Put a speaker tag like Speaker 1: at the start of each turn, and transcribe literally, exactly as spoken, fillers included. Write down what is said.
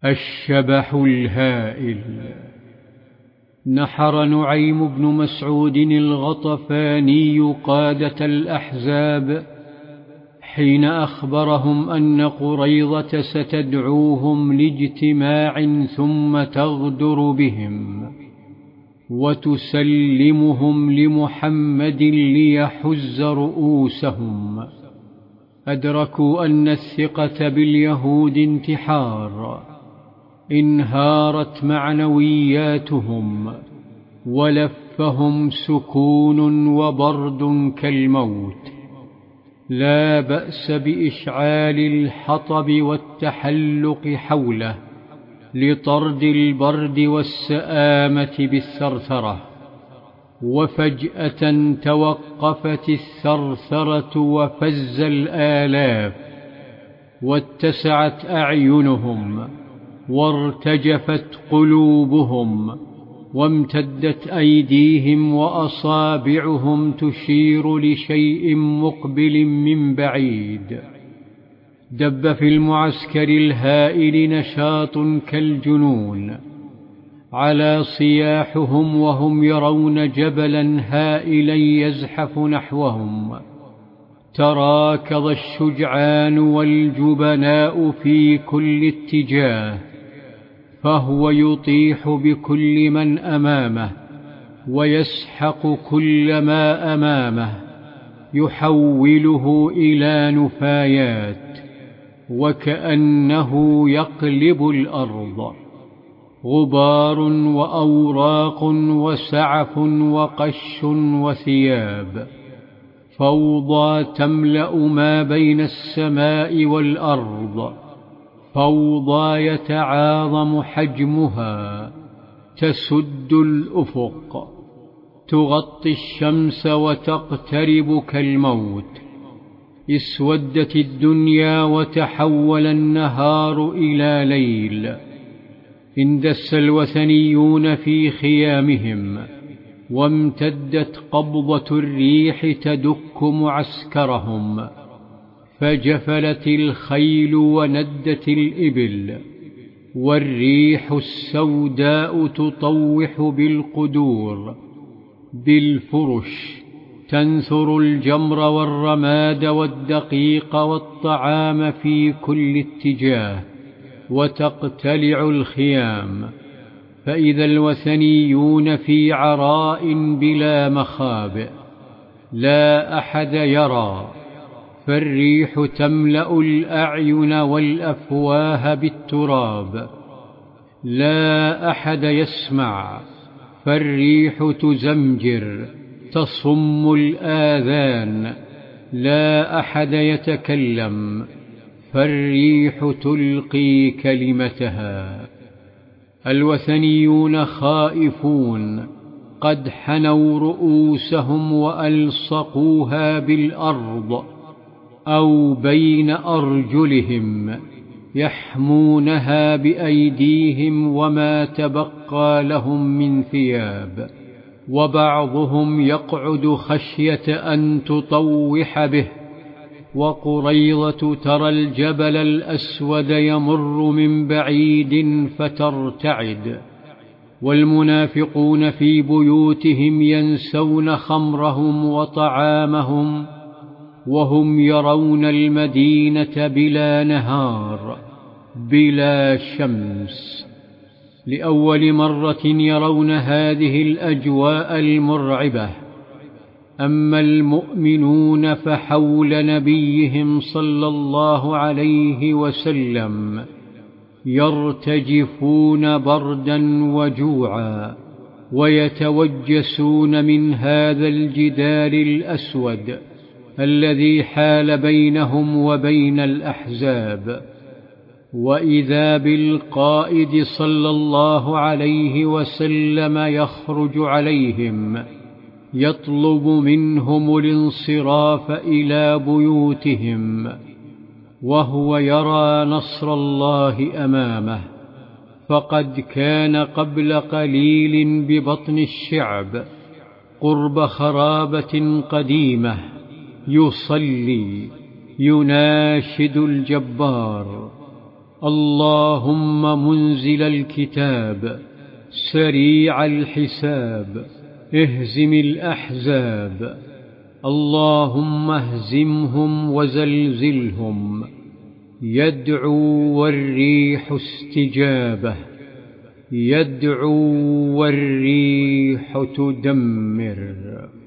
Speaker 1: الشبح الهائل. نحر نعيم بن مسعود الغطفاني قادة الأحزاب حين أخبرهم أن قريظة ستدعوهم لاجتماع ثم تغدر بهم وتسلمهم لمحمد ليحز رؤوسهم. أدركوا أن الثقة باليهود انتحار، انهارت معنوياتهم ولفهم سكون وبرد كالموت. لا بأس بإشعال الحطب والتحلق حوله لطرد البرد والسآمة بالثرثرة، وفجأة توقفت الثرثرة وفز الآلاف، واتسعت أعينهم وارتجفت قلوبهم، وامتدت أيديهم وأصابعهم تشير لشيء مقبل من بعيد. دب في المعسكر الهائل نشاط كالجنون، على صياحهم وهم يرون جبلا هائلا يزحف نحوهم. تراكض الشجعان والجبناء في كل اتجاه، فهو يطيح بكل من أمامه ويسحق كل ما أمامه، يحوله إلى نفايات وكأنه يقلب الأرض. غبار وأوراق وسعف وقش وثياب، فوضى تملأ ما بين السماء والأرض، فوضى يتعاظم حجمها، تسد الأفق، تغطي الشمس وتقترب كالموت. اسودت الدنيا وتحول النهار إلى ليل. اندس الوثنيون في خيامهم، وامتدت قبضة الريح تدك معسكرهم، فجفلت الخيل وندت الإبل، والريح السوداء تطوح بالقدور بالفرش، تنثر الجمر والرماد والدقيق والطعام في كل اتجاه، وتقتلع الخيام. فإذا الوثنيون في عراء بلا مخابئ، لا أحد يرى، فالريح تملأ الأعين والأفواه بالتراب. لا أحد يسمع، فالريح تزمجر تصم الآذان. لا أحد يتكلم، فالريح تلقي كلمتها. الوثنيون خائفون، قد حنوا رؤوسهم وألصقوها بالأرض أو بين أرجلهم، يحمونها بأيديهم وما تبقى لهم من ثياب، وبعضهم يقعد خشية أن تطوح به. وقريظة ترى الجبل الأسود يمر من بعيد فترتعد، والمنافقون في بيوتهم ينسون خمرهم وطعامهم، وهم يرون المدينة بلا نهار بلا شمس. لأول مرة يرون هذه الأجواء المرعبة. أما المؤمنون فحول نبيهم صلى الله عليه وسلم يرتجفون بردا وجوعا، ويتوجسون من هذا الجدار الأسود الذي حال بينهم وبين الأحزاب. وإذا بالقائد صلى الله عليه وسلم يخرج عليهم يطلب منهم الانصراف إلى بيوتهم، وهو يرى نصر الله أمامه. فقد كان قبل قليل ببطن الشعب قرب خرابة قديمة يصلي يناشد الجبار: اللهم منزل الكتاب سريع الحساب اهزم الأحزاب، اللهم اهزمهم وزلزلهم. يدعو والريح استجابة، يدعو والريح تدمر.